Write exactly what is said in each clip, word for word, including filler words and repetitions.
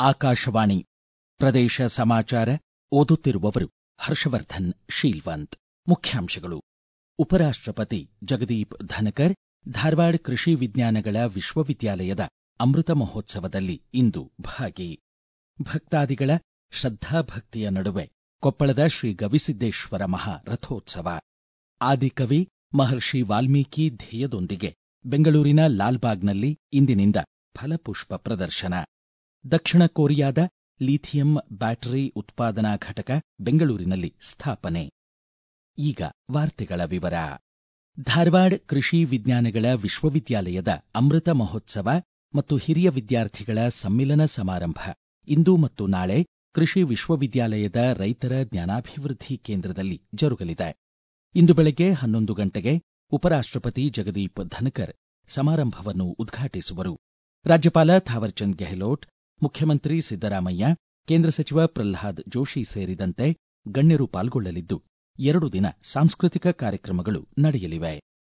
ಆಕಾಶವಾಣಿ ಪ್ರದೇಶ ಸಮಾಚಾರ ಓದುತ್ತಿರುವವರು ಹರ್ಷವರ್ಧನ್ ಶೀಲ್ವಂತ್. ಮುಖ್ಯಾಂಶಗಳು. ಉಪರಾಷ್ಟ್ರಪತಿ ಜಗದೀಪ್ ಧನಕರ್ ಧಾರವಾಡ ಕೃಷಿ ವಿಜ್ಞಾನಗಳ ವಿಶ್ವವಿದ್ಯಾಲಯದ ಅಮೃತ ಮಹೋತ್ಸವದಲ್ಲಿ ಇಂದು ಭಾಗಿ. ಭಕ್ತಾದಿಗಳ ಶ್ರದ್ಧಾಭಕ್ತಿಯ ನಡುವೆ ಕೊಪ್ಪಳದ ಶ್ರೀ ಗವಿಸಿದ್ದೇಶ್ವರ ಮಹಾ ರಥೋತ್ಸವ. ಆದಿಕವಿ ಮಹರ್ಷಿ ವಾಲ್ಮೀಕಿ ಧ್ಯೇಯದೊಂದಿಗೆ ಬೆಂಗಳೂರಿನ ಲಾಲ್ಬಾಗ್ನಲ್ಲಿ ಇಂದಿನಿಂದ ಫಲಪುಷ್ಪ ಪ್ರದರ್ಶನ. ದಕ್ಷಿಣ ಕೊರಿಯಾದ ಲಿಥಿಯಂ ಬ್ಯಾಟರಿ ಉತ್ಪಾದನಾ ಘಟಕ ಬೆಂಗಳೂರಿನಲ್ಲಿ ಸ್ಥಾಪನೆ. ಈಗ ವಾರ್ತೆಗಳ ವಿವರ. ಧಾರವಾಡ ಕೃಷಿ ವಿಜ್ಞಾನಗಳ ವಿಶ್ವವಿದ್ಯಾಲಯದ ಅಮೃತ ಮಹೋತ್ಸವ ಮತ್ತು ಹಿರಿಯ ವಿದ್ಯಾರ್ಥಿಗಳ ಸಮ್ಮಿಲನ ಸಮಾರಂಭ ಇಂದು ಮತ್ತು ನಾಳೆ ಕೃಷಿ ವಿಶ್ವವಿದ್ಯಾಲಯದ ರೈತರ ಜ್ಞಾನಾಭಿವೃದ್ಧಿ ಕೇಂದ್ರದಲ್ಲಿ ಜರುಗಲಿದೆ. ಇಂದು ಬೆಳಗ್ಗೆ ಹನ್ನೊಂದು ಗಂಟೆಗೆ ಉಪರಾಷ್ಟ್ರಪತಿ ಜಗದೀಪ್ ಧನಕರ್ ಸಮಾರಂಭವನ್ನು ಉದ್ಘಾಟಿಸುವರು. ರಾಜ್ಯಪಾಲ ಥಾವರ್ಚಂದ್ ಗೆಹ್ಲೋಟ್, ಮುಖ್ಯಮಂತ್ರಿ ಸಿದ್ದರಾಮಯ್ಯ, ಕೇಂದ್ರ ಸಚಿವ ಪ್ರಲ್ಹಾದ್ ಜೋಶಿ ಸೇರಿದಂತೆ ಗಣ್ಯರು ಪಾಲ್ಗೊಳ್ಳಲಿದ್ದು ಎರಡು ದಿನ ಸಾಂಸ್ಕೃತಿಕ ಕಾರ್ಯಕ್ರಮಗಳು ನಡೆಯಲಿವೆ.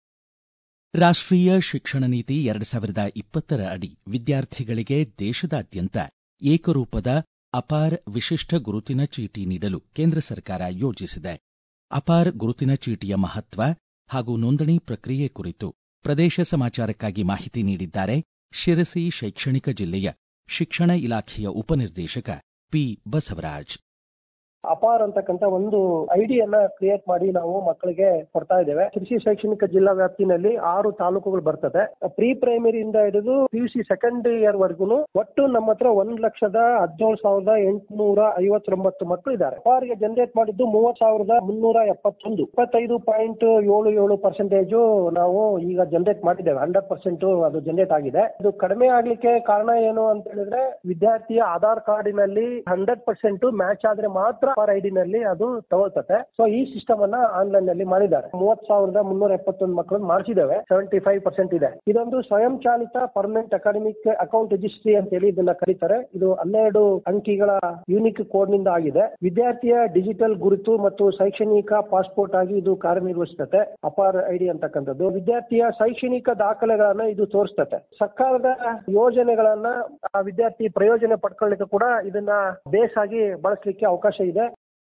ರಾಷ್ಟ್ರೀಯ ಶಿಕ್ಷಣ ನೀತಿ ಎರಡು ಸಾವಿರದ ಇಪ್ಪತ್ತರ ಅಡಿ ವಿದ್ಯಾರ್ಥಿಗಳಿಗೆ ದೇಶದಾದ್ಯಂತ ಏಕರೂಪದ ಅಪಾರ್ ವಿಶಿಷ್ಟ ಗುರುತಿನ ಚೀಟಿ ನೀಡಲು ಕೇಂದ್ರ ಸರ್ಕಾರ ಯೋಜಿಸಿದೆ. ಅಪಾರ್ ಗುರುತಿನ ಚೀಟಿಯ ಮಹತ್ವ ಹಾಗೂ ನೋಂದಣಿ ಪ್ರಕ್ರಿಯೆ ಕುರಿತು ಪ್ರದೇಶ ಸಮಾಚಾರಕ್ಕಾಗಿ ಮಾಹಿತಿ ನೀಡಿದ್ದಾರೆ ಶಿರಸಿ ಶೈಕ್ಷಣಿಕ ಜಿಲ್ಲೆಯ ಶಿಕ್ಷಣ ಇಲಾಖೆಯ ಉಪನಿರ್ದೇಶಕ ಪಿ ಬಸವರಾಜ್. ಅಪಾರ್ ಅಂತಕ್ಕಂಥ ಒಂದು ಐಡಿಯನ್ನ ಕ್ರಿಯೇಟ್ ಮಾಡಿ ನಾವು ಮಕ್ಕಳಿಗೆ ಕೊಡ್ತಾ ಇದ್ದೇವೆ. ಕೃಷಿ ಶೈಕ್ಷಣಿಕ ಜಿಲ್ಲಾ ವ್ಯಾಪ್ತಿನಲ್ಲಿ ಆರು ತಾಲೂಕುಗಳು ಬರ್ತದೆ. ಪ್ರೀ ಪ್ರೈಮರಿಯಿಂದ ಹಿಡಿದು ಪಿಯುಸಿ ಸೆಕೆಂಡ್ ಇಯರ್ ವರ್ಗು ಒಟ್ಟು ನಮ್ಮ ಹತ್ರ ಒಂದ್ ಲಕ್ಷದ ಹದಿನೇಳು ಸಾವಿರದ ಎಂಟುನೂರ ಐವತ್ತೊಂಬತ್ತು ಮಕ್ಕಳು ಇದ್ದಾರೆ. ಅಪಾರ್ಗೆ ಜನರೇಟ್ ಮಾಡಿದ್ದು ಮೂವತ್ ಸಾವಿರದ ಮುನ್ನೂರ ಎಪ್ಪತ್ತೊಂದು ಇಪ್ಪತ್ತೈದು ಪಾಯಿಂಟ್ ಏಳು ಏಳು ಪರ್ಸೆಂಟೇಜ್ ನಾವು ಈಗ ಜನರೇಟ್ ಮಾಡಿದ್ದೇವೆ. ಹಂಡ್ರೆಡ್ ಪರ್ಸೆಂಟ್ ಅದು ಜನರೇಟ್ ಆಗಿದೆ. ಇದು ಕಡಿಮೆ ಆಗ್ಲಿಕ್ಕೆ ಕಾರಣ ಏನು ಅಂತ ಹೇಳಿದ್ರೆ ವಿದ್ಯಾರ್ಥಿಯ ಆಧಾರ್ ಕಾರ್ಡಿನಲ್ಲಿ ಹಂಡ್ರೆಡ್ ಪರ್ಸೆಂಟ್ ಮ್ಯಾಚ್ ಆದ್ರೆ ಮಾತ್ರ ಐಡಿನಲ್ಲಿ ಅದು ತಗೊಳ್ತತೆ. ಸೊ ಈ ಸಿಸ್ಟಮ್ ಅನ್ನ ಆನ್ಲೈನ್ ನಲ್ಲಿ ಮಾಡಿದ್ದಾರೆ. ಮೂವತ್ ಸಾವಿರದ ಮುನ್ನೂರ ಎಪ್ಪತ್ತೊಂದು ಮಕ್ಕಳನ್ನು ಮಾಡಿಸಿದ್ದೇವೆ. ಸೆವೆಂಟಿ ಫೈವ್ ಪರ್ಸೆಂಟ್ ಇದೆ. ಇದೊಂದು ಸ್ವಯಂ ಚಾಲಿತ ಪರ್ಮನೆಂಟ್ ಅಕಾಡೆಮಿಕ್ ಅಕೌಂಟ್ ರಿಜಿಸ್ಟ್ರಿ ಅಂತ ಹೇಳಿ ಇದನ್ನ ಕರೀತಾರೆ. ಇದು ಹನ್ನೆರಡು ಅಂಕಿಗಳ ಯೂನಿಕ್ ಕೋಡ್ ನಿಂದ ಆಗಿದೆ. ವಿದ್ಯಾರ್ಥಿಯ ಡಿಜಿಟಲ್ ಗುರುತು ಮತ್ತು ಶೈಕ್ಷಣಿಕ ಪಾಸ್ಪೋರ್ಟ್ ಆಗಿ ಇದು ಕಾರ್ಯನಿರ್ವಹಿಸುತ್ತೆ. ಅಪಾರ್ ಐಡಿ ಅಂತಕ್ಕಂಥದ್ದು ವಿದ್ಯಾರ್ಥಿಯ ಶೈಕ್ಷಣಿಕ ದಾಖಲೆಗಳನ್ನ ಇದು ತೋರಿಸ್ತತೆ. ಸರ್ಕಾರದ ಯೋಜನೆಗಳನ್ನ ಆ ವಿದ್ಯಾರ್ಥಿ ಪ್ರಯೋಜನ ಪಡ್ಕೊಳ್ಳಿಕ್ಕೆ ಕೂಡ ಇದನ್ನ ಬೇಸ್ ಆಗಿ ಬಳಸಲಿಕ್ಕೆ ಅವಕಾಶ ಇದೆ.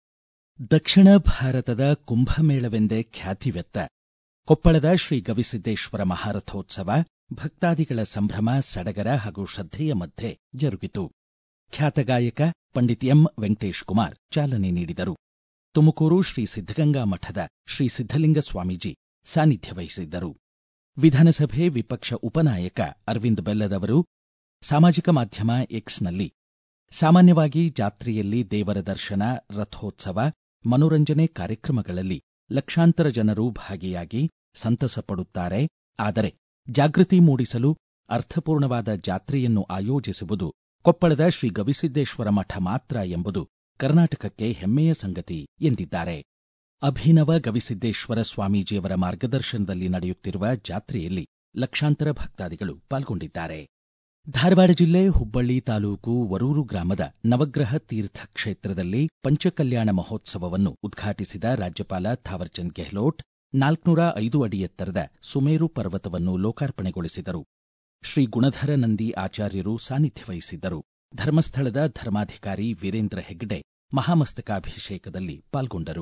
ದಕ್ಷಿಣ ಭಾರತದ ಕುಂಭಮೇಳವೆಂದೇ ಖ್ಯಾತಿವೆತ್ತ ಕೊಪ್ಪಳದ ಶ್ರೀ ಗವಿಸಿದ್ದೇಶ್ವರ ಮಹಾರಥೋತ್ಸವ ಭಕ್ತಾದಿಗಳ ಸಂಭ್ರಮ, ಸಡಗರ ಹಾಗೂ ಶ್ರದ್ಧೆಯ ಮಧ್ಯೆ ಜರುಗಿತು. ಖ್ಯಾತ ಗಾಯಕ ಪಂಡಿತ್ ಎಂ ವೆಂಕಟೇಶ್ ಕುಮಾರ್ ಚಾಲನೆ ನೀಡಿದರು. ತುಮಕೂರು ಶ್ರೀ ಸಿದ್ಧಗಂಗಾ ಮಠದ ಶ್ರೀ ಸಿದ್ಧಲಿಂಗ ಸ್ವಾಮೀಜಿ ಸಾನ್ನಿಧ್ಯ ವಹಿಸಿದ್ದರು. ವಿಧಾನಸಭೆ ವಿಪಕ್ಷ ಉಪನಾಯಕ ಅರವಿಂದ್ ಬೆಲ್ಲದವರು ಸಾಮಾಜಿಕ ಮಾಧ್ಯಮ ಎಕ್ಸ್ನಲ್ಲಿ ಸಾಮಾನ್ಯವಾಗಿ ಜಾತ್ರೆಯಲ್ಲಿ ದೇವರ ದರ್ಶನ, ರಥೋತ್ಸವ, ಮನೋರಂಜನೆ ಕಾರ್ಯಕ್ರಮಗಳಲ್ಲಿ ಲಕ್ಷಾಂತರ ಜನರು ಭಾಗಿಯಾಗಿ ಸಂತಸ ಪಡುತ್ತಾರೆ. ಆದರೆ ಜಾಗೃತಿ ಮೂಡಿಸಲು ಅರ್ಥಪೂರ್ಣವಾದ ಜಾತ್ರೆಯನ್ನು ಆಯೋಜಿಸುವುದು ಕೊಪ್ಪಳದ ಶ್ರೀ ಗವಿಸಿದ್ದೇಶ್ವರ ಮಠ ಮಾತ್ರ ಎಂಬುದು ಕರ್ನಾಟಕಕ್ಕೆ ಹೆಮ್ಮೆಯ ಸಂಗತಿ ಎಂದಿದ್ದಾರೆ. ಅಭಿನವ ಗವಿಸಿದ್ದೇಶ್ವರ ಸ್ವಾಮೀಜಿಯವರ ಮಾರ್ಗದರ್ಶನದಲ್ಲಿ ನಡೆಯುತ್ತಿರುವ ಜಾತ್ರೆಯಲ್ಲಿ ಲಕ್ಷಾಂತರ ಭಕ್ತಾದಿಗಳು ಪಾಲ್ಗೊಂಡಿದ್ದಾರೆ. ಧಾರವಾಡ ಜಿಲ್ಲೆ ಹುಬ್ಬಳ್ಳಿ ತಾಲೂಕು ವರೂರು ಗ್ರಾಮದ ನವಗ್ರಹ ತೀರ್ಥ ಕ್ಷೇತ್ರದಲ್ಲಿ ಪಂಚಕಲ್ಯಾಣ ಮಹೋತ್ಸವವನ್ನು ಉದ್ಘಾಟಿಸಿದ ರಾಜ್ಯಪಾಲ ಥಾವರ್ಚಂದ್ ಗೆಹ್ಲೋಟ್ ನಾಲ್ಕುನೂರ ಐದು ಅಡಿ ಎತ್ತರದ ಸುಮೇರು ಪರ್ವತವನ್ನು ಲೋಕಾರ್ಪಣೆಗೊಳಿಸಿದರು. ಶ್ರೀ ಗುಣಧರ ನಂದಿ ಆಚಾರ್ಯರು ಸಾನ್ನಿಧ್ಯ ವಹಿಸಿದ್ದರು. ಧರ್ಮಸ್ಥಳದ ಧರ್ಮಾಧಿಕಾರಿ ವೀರೇಂದ್ರ ಹೆಗ್ಡೆ ಮಹಾಮಸ್ತಕಾಭಿಷೇಕದಲ್ಲಿ ಪಾಲ್ಗೊಂಡರು.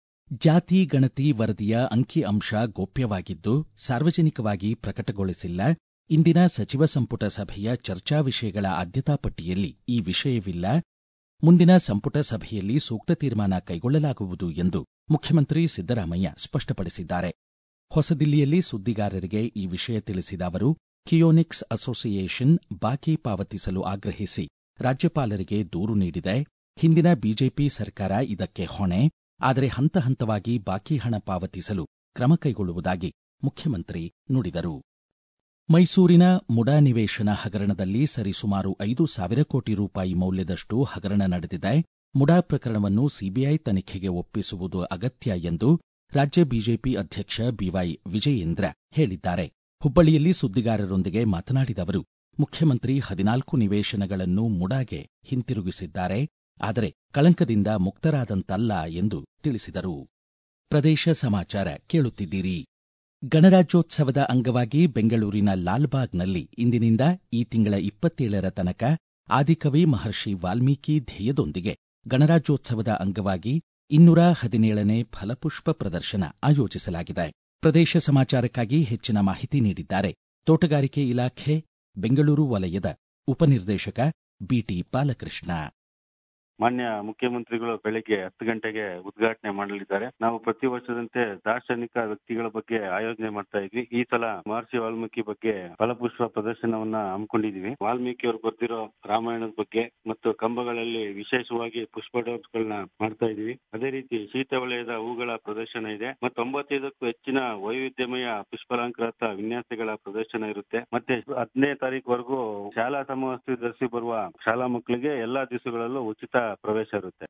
ಜಾತಿ ಗಣತಿ ವರದಿಯ ಅಂಕಿ ಅಂಶ ಗೋಪ್ಯವಾಗಿದ್ದು ಸಾರ್ವಜನಿಕವಾಗಿ ಪ್ರಕಟಗೊಳಿಸಿಲ್ಲ. ಇಂದಿನ ಸಚಿವ ಸಂಪುಟ ಸಭೆಯ ಚರ್ಚಾ ವಿಷಯಗಳ ಆದ್ಯತಾ ಪಟ್ಟಿಯಲ್ಲಿ ಈ ವಿಷಯವಿಲ್ಲ. ಮುಂದಿನ ಸಂಪುಟ ಸಭೆಯಲ್ಲಿ ಸೂಕ್ತ ತೀರ್ಮಾನ ಕೈಗೊಳ್ಳಲಾಗುವುದು ಎಂದು ಮುಖ್ಯಮಂತ್ರಿ ಸಿದ್ದರಾಮಯ್ಯ ಸ್ಪಷ್ಟಪಡಿಸಿದ್ದಾರೆ. ಹೊಸದಿಲ್ಲಿಯಲ್ಲಿ ಸುದ್ದಿಗಾರರಿಗೆ ಈ ವಿಷಯ ತಿಳಿಸಿದ ಅವರು, ಕಿಯೋನಿಕ್ಸ್ ಅಸೋಸಿಯೇಷನ್ ಬಾಕಿ ಪಾವತಿಸಲು ಆಗ್ರಹಿಸಿ ರಾಜ್ಯಪಾಲರಿಗೆ ದೂರು ನೀಡಿದೆ. ಹಿಂದಿನ ಬಿಜೆಪಿ ಸರ್ಕಾರ ಇದಕ್ಕೆ ಹೊಣೆ. ಆದರೆ ಹಂತ ಹಂತವಾಗಿ ಬಾಕಿ ಹಣ ಪಾವತಿಸಲು ಕ್ರಮ ಕೈಗೊಳ್ಳುವುದಾಗಿ ಮುಖ್ಯಮಂತ್ರಿ ನುಡಿದರು. ಮೈಸೂರಿನ ಮುಡಾ ನಿವೇಶನ ಹಗರಣದಲ್ಲಿ ಸರಿಸುಮಾರು ಐದು ಸಾವಿರ ಕೋಟಿ ರೂಪಾಯಿ ಮೌಲ್ಯದಷ್ಟು ಹಗರಣ ನಡೆದಿದೆ. ಮುಡಾ ಪ್ರಕರಣವನ್ನು ಸಿಬಿಐ ತನಿಖೆಗೆ ಒಪ್ಪಿಸುವುದು ಅಗತ್ಯ ಎಂದು ರಾಜ್ಯ ಬಿಜೆಪಿ ಅಧ್ಯಕ್ಷ ಬಿವೈ ವಿಜಯೇಂದ್ರ ಹೇಳಿದ್ದಾರೆ. ಹುಬ್ಬಳ್ಳಿಯಲ್ಲಿ ಸುದ್ದಿಗಾರರೊಂದಿಗೆ ಮಾತನಾಡಿದ ಅವರು, ಮುಖ್ಯಮಂತ್ರಿ ಹದಿನಾಲ್ಕು ನಿವೇಶನಗಳನ್ನು ಮುಡಾಗೆ ಹಿಂತಿರುಗಿಸಿದ್ದಾರೆ. ಆದರೆ ಕಳಂಕದಿಂದ ಮುಕ್ತರಾದಂತಲ್ಲ ಎಂದು ತಿಳಿಸಿದರು. ಪ್ರದೇಶ ಸಮಾಚಾರ ಕೇಳುತ್ತಿದ್ದೀರಿ. ಗಣರಾಜ್ಯೋತ್ಸವದ ಅಂಗವಾಗಿ ಬೆಂಗಳೂರಿನ ಲಾಲ್ಬಾಗ್ನಲ್ಲಿ ಇಂದಿನಿಂದ ಈ ತಿಂಗಳ ಇಪ್ಪತ್ತೇಳರ ತನಕ ಆದಿಕವಿ ಮಹರ್ಷಿ ವಾಲ್ಮೀಕಿ ಧ್ಯೇಯದೊಂದಿಗೆ ಗಣರಾಜ್ಯೋತ್ಸವದ ಅಂಗವಾಗಿ ಇನ್ನೂರ ಹದಿನೇಳನೇ ಫಲಪುಷ್ಪ ಪ್ರದರ್ಶನ ಆಯೋಜಿಸಲಾಗಿದೆ. ಪ್ರದೇಶ ಸಮಾಚಾರಕ್ಕಾಗಿ ಹೆಚ್ಚಿನ ಮಾಹಿತಿ ನೀಡಿದ್ದಾರೆ ತೋಟಗಾರಿಕೆ ಇಲಾಖೆ ಬೆಂಗಳೂರು ವಲಯದ ಉಪನಿರ್ದೇಶಕ ಬಿಟಿ ಬಾಲಕೃಷ್ಣ. ಮಾನ್ಯ ಮುಖ್ಯಮಂತ್ರಿಗಳು ಬೆಳಗ್ಗೆ ಹತ್ತು ಗಂಟೆಗೆ ಉದ್ಘಾಟನೆ ಮಾಡಲಿದ್ದಾರೆ. ನಾವು ಪ್ರತಿ ವರ್ಷದಂತೆ ದಾರ್ಶನಿಕ ವ್ಯಕ್ತಿಗಳ ಬಗ್ಗೆ ಆಯೋಜನೆ ಮಾಡ್ತಾ ಇದ್ವಿ. ಈ ಸಲ ಮಹರ್ಷಿ ವಾಲ್ಮೀಕಿ ಬಗ್ಗೆ ಫಲಪುಷ್ಪ ಪ್ರದರ್ಶನವನ್ನ ಹಮ್ಮಿಕೊಂಡಿದೀವಿ. ವಾಲ್ಮೀಕಿ ಅವರು ಬರೆದಿರೋ ರಾಮಾಯಣದ ಬಗ್ಗೆ ಮತ್ತು ಕಂಬಗಳಲ್ಲಿ ವಿಶೇಷವಾಗಿ ಪುಷ್ಪ ಡಾಟ್ಗಳನ್ನ ಮಾಡ್ತಾ ಇದೀವಿ. ಅದೇ ರೀತಿ ಶೀತ ವಲಯದ ಹೂಗಳ ಪ್ರದರ್ಶನ ಇದೆ ಮತ್ತು ತೊಂಬತ್ತೈದಕ್ಕೂ ಹೆಚ್ಚಿನ ವೈವಿಧ್ಯಮಯ ಪುಷ್ಪಾಲಂಕೃತ ವಿನ್ಯಾಸಗಳ ಪ್ರದರ್ಶನ ಇರುತ್ತೆ. ಮತ್ತೆ ಹದಿನೈದನೇ ತಾರೀಕುವರೆಗೂ ಶಾಲಾ ಸಮವಸ್ತ್ರ ಧರಿಸಿ ಬರುವ ಶಾಲಾ ಮಕ್ಕಳಿಗೆ ಎಲ್ಲಾ ದಿವಸಗಳಲ್ಲೂ ಉಚಿತ ಪ್ರವೇಶ ಇರುತ್ತೆ.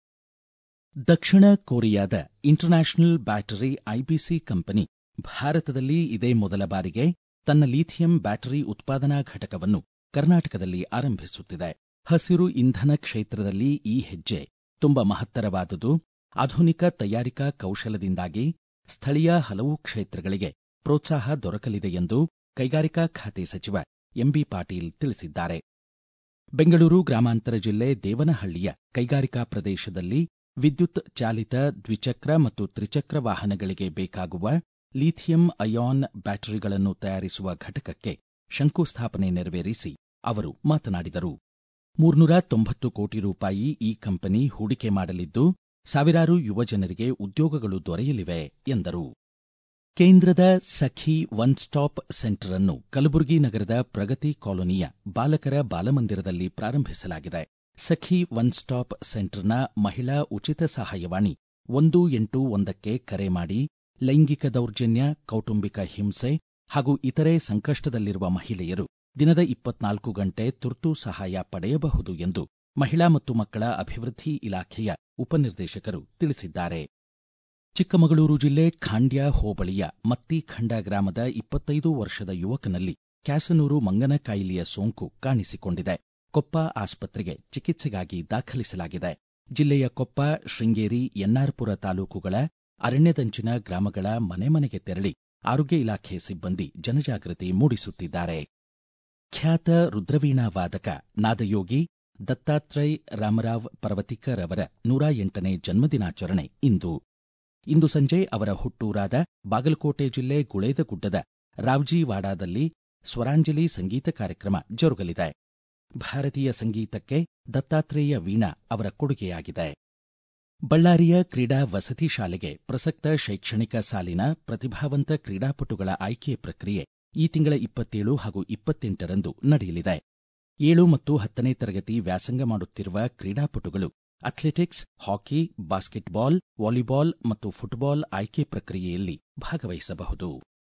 ದಕ್ಷಿಣ ಕೊರಿಯಾದ ಇಂಟರ್ನ್ಯಾಷನಲ್ ಬ್ಯಾಟರಿ ಐಬಿಸಿ ಕಂಪನಿ ಭಾರತದಲ್ಲಿ ಇದೇ ಮೊದಲ ಬಾರಿಗೆ ತನ್ನ ಲಿಥಿಯಂ ಬ್ಯಾಟರಿ ಉತ್ಪಾದನಾ ಘಟಕವನ್ನು ಕರ್ನಾಟಕದಲ್ಲಿ ಆರಂಭಿಸುತ್ತಿದೆ. ಹಸಿರು ಇಂಧನ ಕ್ಷೇತ್ರದಲ್ಲಿ ಈ ಹೆಜ್ಜೆ ತುಂಬ ಮಹತ್ತರವಾದುದು. ಆಧುನಿಕ ತಯಾರಿಕಾ ಕೌಶಲದಿಂದಾಗಿ ಸ್ಥಳೀಯ ಹಲವು ಕ್ಷೇತ್ರಗಳಿಗೆ ಪ್ರೋತ್ಸಾಹ ದೊರಕಲಿದೆ ಎಂದು ಕೈಗಾರಿಕಾ ಖಾತೆ ಸಚಿವ ಎಂಬಿ ಪಾಟೀಲ್ ತಿಳಿಸಿದ್ದಾರೆ. ಬೆಂಗಳೂರು ಗ್ರಾಮಾಂತರ ಜಿಲ್ಲೆ ದೇವನಹಳ್ಳಿಯ ಕೈಗಾರಿಕಾ ಪ್ರದೇಶದಲ್ಲಿ ವಿದ್ಯುತ್ ಚಾಲಿತ ದ್ವಿಚಕ್ರ ಮತ್ತು ತ್ರಿಚಕ್ರ ವಾಹನಗಳಿಗೆ ಬೇಕಾಗುವ ಲಿಥಿಯಂ ಅಯಾನ್ ಬ್ಯಾಟರಿಗಳನ್ನು ತಯಾರಿಸುವ ಘಟಕಕ್ಕೆ ಶಂಕುಸ್ಥಾಪನೆ ನೆರವೇರಿಸಿ ಅವರು ಮಾತನಾಡಿದರು. ಮೂರ್ನೂರ ತೊಂಬತ್ತು ಕೋಟಿ ರೂಪಾಯಿ ಈ ಕಂಪನಿ ಹೂಡಿಕೆ ಮಾಡಲಿದ್ದು ಸಾವಿರಾರು ಯುವಜನರಿಗೆ ಉದ್ಯೋಗಗಳು ದೊರೆಯಲಿವೆ ಎಂದರು. ಕೇಂದ್ರದ ಸಖಿ ಒನ್ ಸ್ಟಾಪ್ ಸೆಂಟರ್ ಅನ್ನು ಕಲಬುರಗಿ ನಗರದ ಪ್ರಗತಿ ಕಾಲೋನಿಯ ಬಾಲಕರ ಬಾಲಮಂದಿರದಲ್ಲಿ ಪ್ರಾರಂಭಿಸಲಾಗಿದೆ. ಸಖಿ ಒನ್ ಸ್ಟಾಪ್ ಸೆಂಟರ್ನ ಮಹಿಳಾ ಉಚಿತ ಸಹಾಯವಾಣಿ ಒಂದು ಎಂಟು ಒಂದಕ್ಕೆ ಕರೆ ಮಾಡಿ ಲೈಂಗಿಕ ದೌರ್ಜನ್ಯ, ಕೌಟುಂಬಿಕ ಹಿಂಸೆ ಹಾಗೂ ಇತರೆ ಸಂಕಷ್ಟದಲ್ಲಿರುವ ಮಹಿಳೆಯರು ದಿನದ ಇಪ್ಪತ್ನಾಲ್ಕು ಗಂಟೆ ತುರ್ತು ಸಹಾಯ ಪಡೆಯಬಹುದು ಎಂದು ಮಹಿಳಾ ಮತ್ತು ಮಕ್ಕಳ ಅಭಿವೃದ್ಧಿ ಇಲಾಖೆಯ ಉಪನಿರ್ದೇಶಕರು ತಿಳಿಸಿದ್ದಾರೆ. ಚಿಕ್ಕಮಗಳೂರು ಜಿಲ್ಲೆ ಖಾಂಡ್ಯ ಹೋಬಳಿಯ ಮತ್ತಿಖಂಡ ಗ್ರಾಮದ ಇಪ್ಪತ್ತೈದು ವರ್ಷದ ಯುವಕನಲ್ಲಿ ಕ್ಯಾಸನೂರು ಮಂಗನ ಕಾಯಿಲೆಯ ಸೋಂಕು ಕಾಣಿಸಿಕೊಂಡಿದೆ. ಕೊಪ್ಪ ಆಸ್ಪತ್ರೆಗೆ ಚಿಕಿತ್ಸೆಗಾಗಿ ದಾಖಲಿಸಲಾಗಿದೆ. ಜಿಲ್ಲೆಯ ಕೊಪ್ಪ, ಶೃಂಗೇರಿ, ಎನ್ನಾರ್ಪುರ ತಾಲೂಕುಗಳ ಅರಣ್ಯದಂಚಿನ ಗ್ರಾಮಗಳ ಮನೆ ಮನೆಗೆ ತೆರಳಿ ಆರೋಗ್ಯ ಇಲಾಖೆ ಸಿಬ್ಬಂದಿ ಜನಜಾಗೃತಿ ಮೂಡಿಸುತ್ತಿದ್ದಾರೆ. ಖ್ಯಾತ ರುದ್ರವೀಣಾ ವಾದಕ ನಾದಯೋಗಿ ದತ್ತಾತ್ರಯ್ ರಾಮರಾವ್ ಪರ್ವತಿಕರ್ ಅವರ ನೂರ ಎಂಟನೇ ಜನ್ಮದಿನಾಚರಣೆ ಇಂದು. ಇಂದು ಸಂಜೆ ಅವರ ಹುಟ್ಟೂರಾದ ಬಾಗಲಕೋಟೆ ಜಿಲ್ಲೆ ಗುಳೇದಗುಡ್ಡದ ರಾವ್ಜಿವಾಡಾದಲ್ಲಿ ಸ್ವರಾಂಜಲಿ ಸಂಗೀತ ಕಾರ್ಯಕ್ರಮ ಜರುಗಲಿದೆ. ಭಾರತೀಯ ಸಂಗೀತಕ್ಕೆ ದತ್ತಾತ್ರೇಯ ವೀಣಾ ಅವರ ಕೊಡುಗೆಯಾಗಿದೆ. ಬಳ್ಳಾರಿಯ ಕ್ರೀಡಾ ವಸತಿ ಶಾಲೆಗೆ ಪ್ರಸಕ್ತ ಶೈಕ್ಷಣಿಕ ಸಾಲಿನ ಪ್ರತಿಭಾವಂತ ಕ್ರೀಡಾಪಟುಗಳ ಆಯ್ಕೆ ಪ್ರಕ್ರಿಯೆ ಈ ತಿಂಗಳ ಇಪ್ಪತ್ತೇಳು ಹಾಗೂ ಇಪ್ಪತ್ತೆಂಟರಂದು ನಡೆಯಲಿದೆ. ಏಳು ಮತ್ತು ಹತ್ತನೇ ತರಗತಿ ವ್ಯಾಸಂಗ ಮಾಡುತ್ತಿರುವ ಕ್ರೀಡಾಪಟುಗಳು ಅಥ್ಲೆಟಿಕ್ಸ್, ಹಾಕಿ, ಬಾಸ್ಕೆಟ್ಬಾಲ್, ವಾಲಿಬಾಲ್ ಮತ್ತು ಫುಟ್ಬಾಲ್ ಆಯ್ಕೆ ಪ್ರಕ್ರಿಯೆಯಲ್ಲಿ ಭಾಗವಹಿಸಬಹುದು.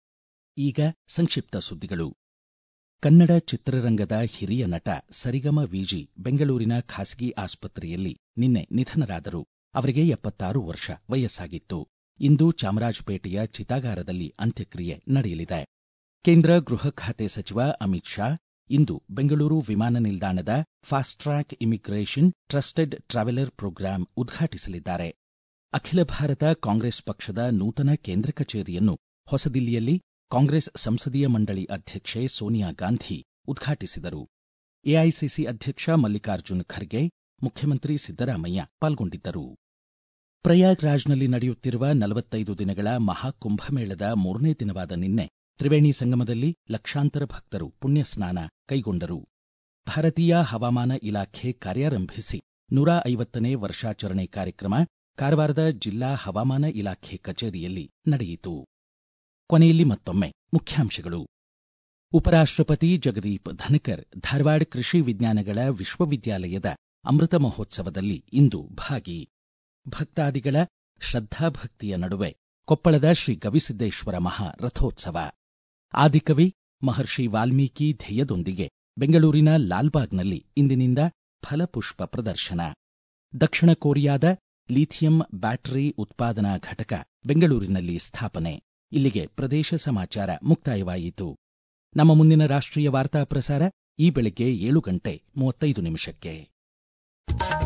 ಈಗ ಸಂಕ್ಷಿಪ್ತ ಸುದ್ದಿಗಳು. ಕನ್ನಡ ಚಿತ್ರರಂಗದ ಹಿರಿಯ ನಟ ಸರಿಗಮ ವಿಜಿ ಬೆಂಗಳೂರಿನ ಖಾಸಗಿ ಆಸ್ಪತ್ರೆಯಲ್ಲಿ ನಿನ್ನೆ ನಿಧನರಾದರು. ಅವರಿಗೆ ಎಪ್ಪತ್ತಾರು ವರ್ಷ ವಯಸ್ಸಾಗಿತ್ತು. ಇಂದು ಚಾಮರಾಜಪೇಟೆಯ ಚಿತಾಗಾರದಲ್ಲಿ ಅಂತ್ಯಕ್ರಿಯೆ ನಡೆಯಲಿದೆ. ಕೇಂದ್ರ ಗೃಹ ಖಾತೆ ಸಚಿವ ಅಮಿತ್ ಶಾ ಇಂದು ಬೆಂಗಳೂರು ವಿಮಾನ ನಿಲ್ದಾಣದ fast track immigration trusted traveller programme ಉದ್ಘಾಟಿಸಲಿದ್ದಾರೆ. ಅಖಿಲ ಭಾರತ ಕಾಂಗ್ರೆಸ್ ಪಕ್ಷದ ನೂತನ ಕೇಂದ್ರ ಕಚೇರಿಯನ್ನು ಹೊಸದಿಲ್ಲಿಯಲ್ಲಿ ಕಾಂಗ್ರೆಸ್ ಸಂಸದೀಯ ಮಂಡಳಿ ಅಧ್ಯಕ್ಷೆ ಸೋನಿಯಾ ಗಾಂಧಿ ಉದ್ಘಾಟಿಸಿದರು. ಎಐಸಿಸಿ ಅಧ್ಯಕ್ಷ ಮಲ್ಲಿಕಾರ್ಜುನ್ ಖರ್ಗೆ, ಮುಖ್ಯಮಂತ್ರಿ ಸಿದ್ದರಾಮಯ್ಯ ಪಾಲ್ಗೊಂಡಿದ್ದರು. ಪ್ರಯಾಗ್ರಾಜ್ನಲ್ಲಿ ನಡೆಯುತ್ತಿರುವ ನಲವತ್ತೈದು ದಿನಗಳ ಮಹಾಕುಂಭಮೇಳದ ಮೂರನೇ ದಿನವಾದ ನಿನ್ನೆ ತ್ರಿವೇಣಿ ಸಂಗಮದಲ್ಲಿ ಲಕ್ಷಾಂತರ ಭಕ್ತರು ಪುಣ್ಯ ಸ್ನಾನ ಕೈಗೊಂಡರು. ಭಾರತೀಯ ಹವಾಮಾನ ಇಲಾಖೆ ಕಾರ್ಯಾರಂಭಿಸಿ ನೂರ ಐವತ್ತನೇ ವರ್ಷಾಚರಣೆ ಕಾರ್ಯಕ್ರಮ ಕಾರವಾರದ ಜಿಲ್ಲಾ ಹವಾಮಾನ ಇಲಾಖೆ ಕಚೇರಿಯಲ್ಲಿ ನಡೆಯಿತು. ಕೊನೆಯಲ್ಲಿ ಮತ್ತೊಮ್ಮೆ ಮುಖ್ಯಾಂಶಗಳು. ಉಪರಾಷ್ಟ್ರಪತಿ ಜಗದೀಪ್ ಧನಕರ್ ಧಾರವಾಡ ಕೃಷಿ ವಿಜ್ಞಾನಗಳ ವಿಶ್ವವಿದ್ಯಾಲಯದ ಅಮೃತ ಮಹೋತ್ಸವದಲ್ಲಿ ಇಂದು ಭಾಗಿ. ಭಕ್ತಾದಿಗಳ ಶ್ರದ್ಧಾಭಕ್ತಿಯ ನಡುವೆ ಕೊಪ್ಪಳದ ಶ್ರೀ ಗವಿಸಿದ್ದೇಶ್ವರ ಮಹಾ ರಥೋತ್ಸವ. ಆದಿಕವಿ ಮಹರ್ಷಿ ವಾಲ್ಮೀಕಿ ಧ್ಯೇಯದೊಂದಿಗೆ ಬೆಂಗಳೂರಿನ ಲಾಲ್ಬಾಗ್ನಲ್ಲಿ ಇಂದಿನಿಂದ ಫಲಪುಷ್ಪ ಪ್ರದರ್ಶನ. ದಕ್ಷಿಣ ಕೊರಿಯಾದ ಲಿಥಿಯಂ ಬ್ಯಾಟರಿ ಉತ್ಪಾದನಾ ಘಟಕ ಬೆಂಗಳೂರಿನಲ್ಲಿ ಸ್ಥಾಪನೆ. ಇಲ್ಲಿಗೆ ಪ್ರದೇಶ ಸಮಾಚಾರ ಮುಕ್ತಾಯವಾಯಿತು. ನಮ್ಮ ಮುಂದಿನ ರಾಷ್ಟ್ರೀಯ ವಾರ್ತಾ ಪ್ರಸಾರ ಈ ಬೆಳಗ್ಗೆ ಏಳು ಗಂಟೆ ಮೂವತ್ತೈದು ನಿಮಿಷಕ್ಕೆ.